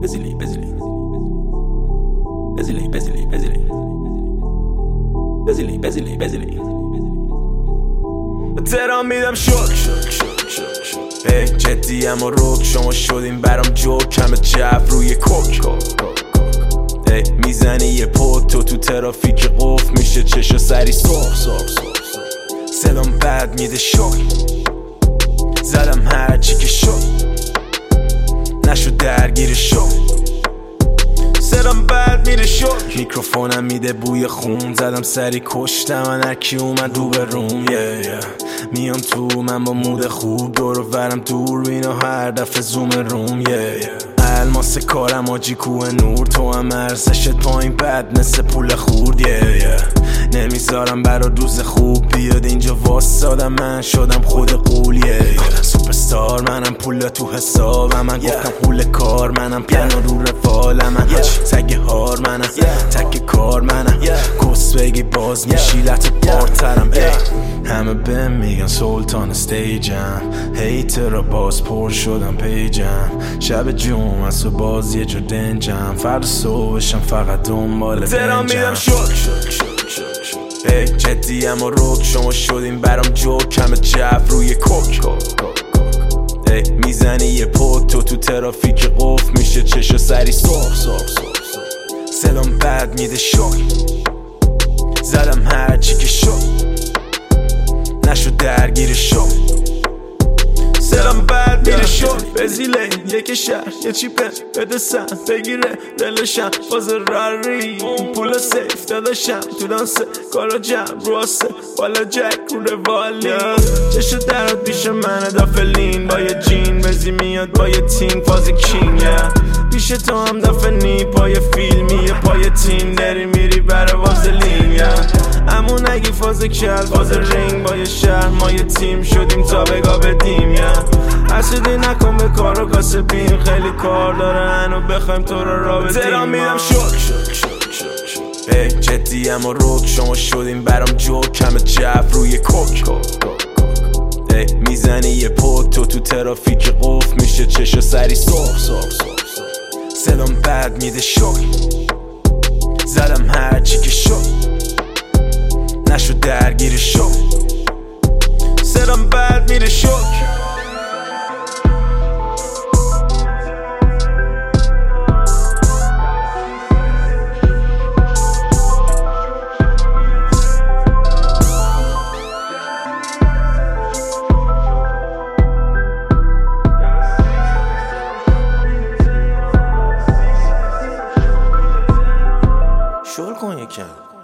busily تهران میدم شک ای جدی اما روک شما شدین برام جوک کم جف روی کوک ای میزنی یه پوت تو ترافیک قفل میشه چشا سری سرخ صدام بد میده شک زدم هرچی که شد نشد درگیر شد صدام بد میره شک میکروفونم میده بوی خون زدم سری کشتم من هرکی اومد رو به روم میام تو من با مود خوب دور و برم دور بینا هر دفعه زوم روم الماس کارم آجی کوه نور تو هم ارزشت پایین بد مثل پول خورد نمیذارم برا روز خوب بیاد اینجا واسادم من شدم خود قول سوپرستار منم پول تو حسابم من گفتم پول کار منم پیانو رو رفالم من تگ هار منم تک کار منم کس بگی باز میشی لحت بارترم همه بهم میگن سلطان استیجم هیتر را باز پر شدم پیجم شب جمعه است و باز یه جور دنجم فرد صبحشم فقط دنبال تهران میدم شک ای جدی اما روک شما شدین برام جوک کم جف روی کوک ای میزنی یه پوت تو ترافیک قفل میشه چشا سری سرخ صدام بد میده شک زدم هرچی که شد نشد درگیر شد صدام بد میره شد بزیله یک شهر یه چیپه بده سن بگیره دلشم باز راری پول سیف داداشم تو دانسه کارا جمع رو آسه بالا جک رو روالی چشو درات پیش منه دافلین با یه جین بزی میاد با یه تیم فازی کینگ پیش تو هم دافنی پای فیلمی پای تیم داری میری برای وازلین امون اگه فاز کل فاز رینگ با یه شهر ما یه تیم شدیم تا بگا بدیم حسودی نکن به کار و کاسبیم خیلی کار داره هنو بخوایم تو رو را بدیم تهران میدم شک ای جدی اما روک شما شدین برام جوک کم جف روی کوک ای میزنی یه پوت تو ترافیک قفل میشه چشا سری سرخ صدام بد میده شک زدم هرچی که شد نشد درگیر شد صدام بد میره شک شل کن یکم